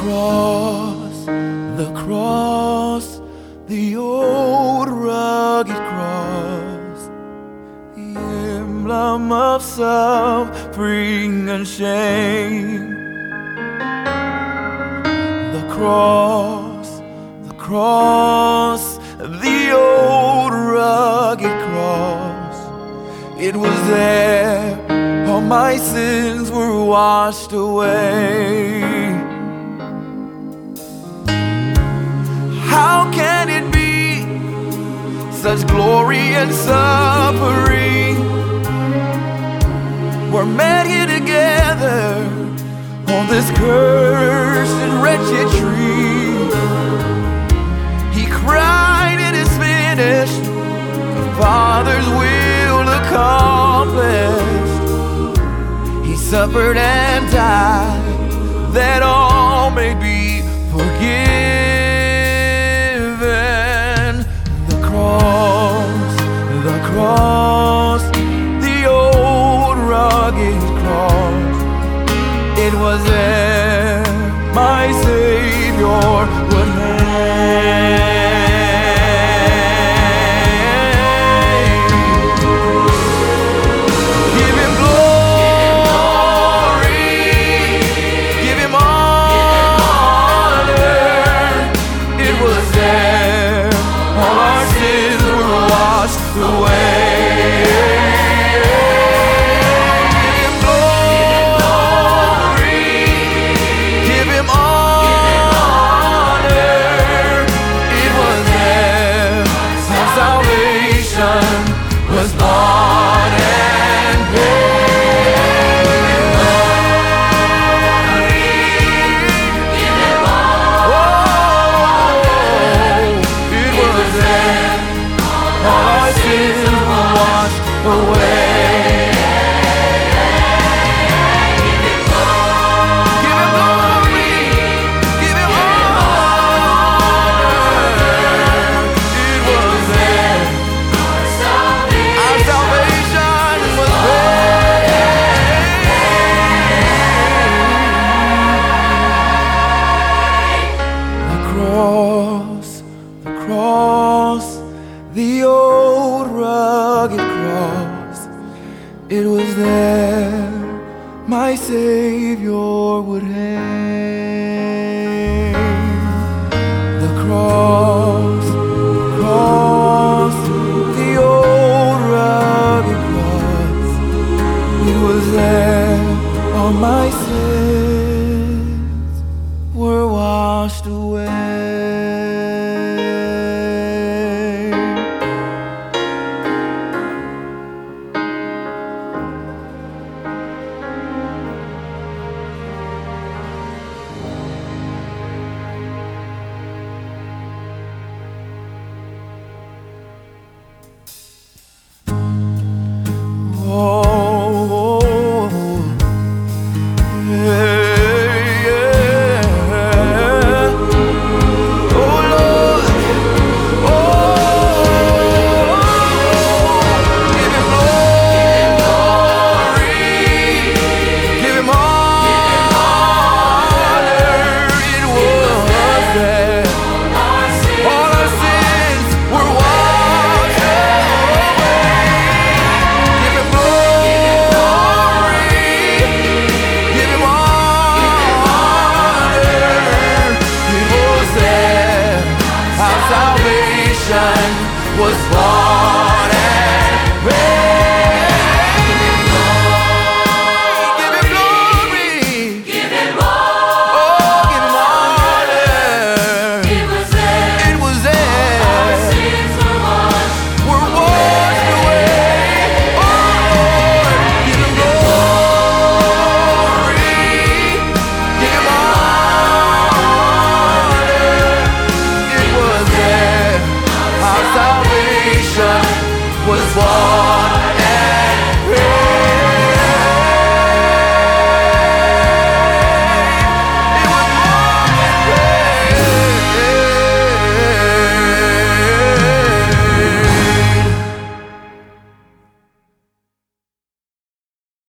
cross, the old rugged cross, the emblem of suffering and shame. The cross, the old rugged cross. It was there, all my sins were washed away. How can it be such glory and suffering? We're met here together on this cursed and wretched tree. He cried, "It is finished," the Father's will accomplished. He suffered and died that all may be forgiven. The cross, the old rugged cross. It was there my Savior would hang. Give Him glory, give Him honor. It was there, all our sins were washed away. Was bought and paid. Give Him glory, it was there, all our sins were washed away. The cross, the old rugged cross. It was there my Savior would hang. The cross, the old rugged cross. It was there on my Savior.